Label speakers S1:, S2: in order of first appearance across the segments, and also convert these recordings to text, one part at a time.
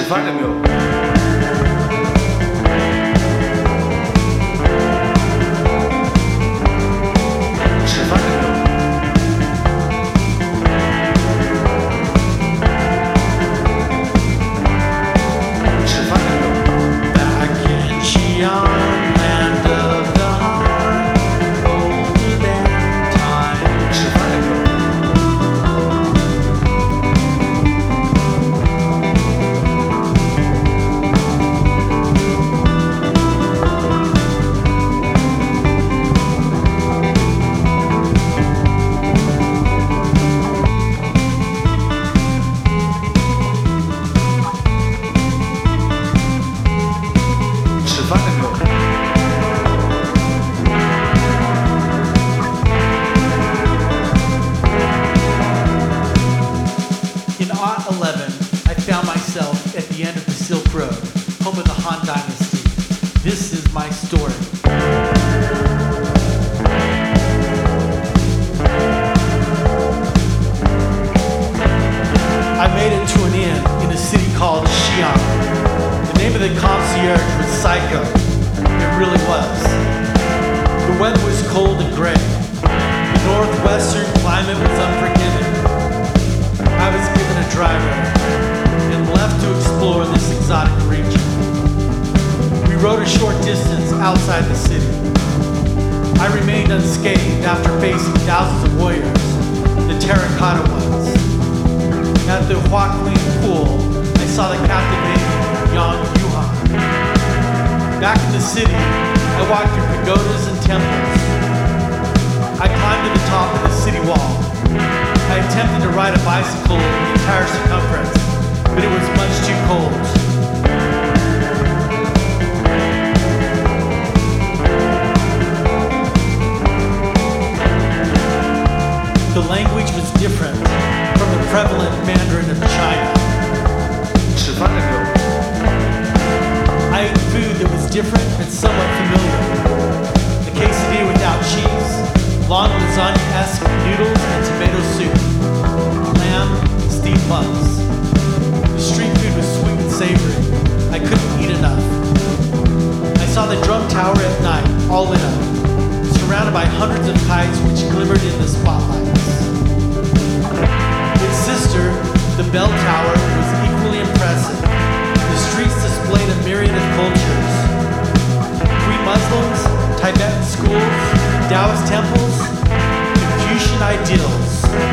S1: 饭了没有？吃饭了没有？吃饭了没有？
S2: Back in Xi'an, land of the heart, older than time.
S1: 吃饭了没有？吃饭了没有？
S2: In Aught 11, I found myself at the end of the Silk Road, home of the Han Dynasty. This is my story. I made it to an inn in a city called Xi'an. The name of the concierge was Psycho. It really was. The weather was cold and gray. The northwestern climate was unforgiving. I was given a driver and left to explore this exotic region. We rode a short distance outside the city. I remained unscathed after facing thousands of warriors, the terracotta ones. At the Huaqing pool, I saw the captivating Yang Yuhan. Back in the city, I walked through pagodas and temples. I climbed to the top of the city wall. I attempted to ride a bicycle the entire circumference, but it was much too cold. The language was different from the prevalent Mandarin of China.
S1: 吃饭了没有？
S2: I ate food that was different and somewhat familiar. A quesadilla without cheese, long lasagna-esque noodles and tomato soup, lamb, steamed buns. The street food was sweet and savory. I couldn't eat enough. I saw the drum tower at night, all lit up, surrounded by hundreds of kites which glimmered in the spotlights. Its sister, the bell tower, was equally impressive. The streets displayed a myriad of cultures. Pre-Muslims, Tibetan schools, Taoist temples, Confucian ideals.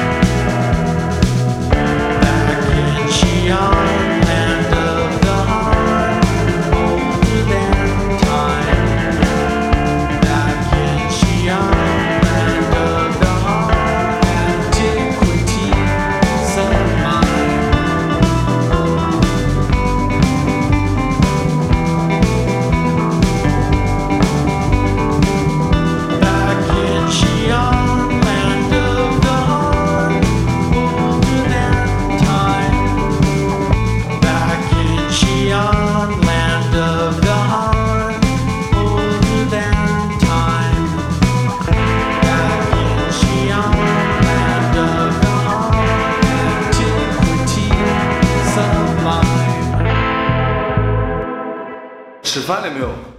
S2: Back in Xi'an, land of the heart, older than time. Back in Xi'an, land of the heart, antiquity sublime. Back in Xi'an, land of the heart, older than time. Back in Xi'an, land of the heart, older than time. Back in Xi'an, land of the heart, antiquity sublime.
S1: 吃饭了没有？